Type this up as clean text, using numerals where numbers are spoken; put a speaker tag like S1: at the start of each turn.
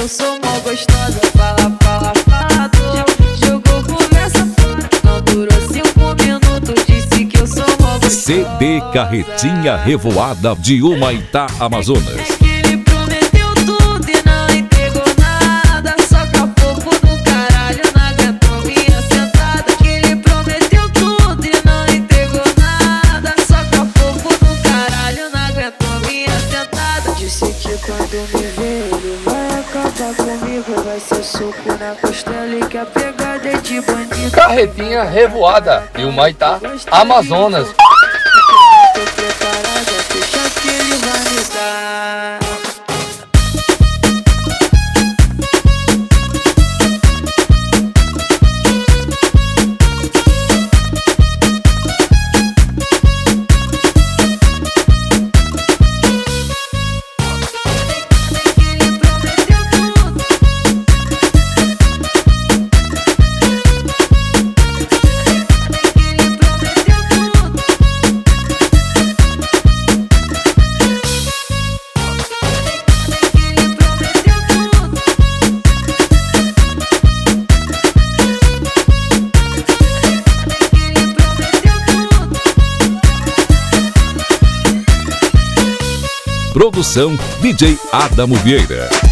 S1: sou mó gostosa. Fala, fala, falador, jogou conversa fora. Não durou 5 minutos, disse que eu sou mó gostosa.
S2: CD Carretinha Revoada de Humaitá, Amazonas.
S1: Ele prometeu tudo e não entregou nada. Só capoco do caralho, não aguentou minha sentada. Que ele prometeu tudo e não entregou nada. Só capoco do caralho, não aguentou minha sentada. Disse que quando me ver ele vai acabar comigo. Vai ser soco na costela e que a pegada é de bandido.
S3: Carretinha Revoada de Humaitá, Amazonas.
S1: Tô preparada, fecha que ele vai me dar.
S2: Produção DJ Adamo Vieira.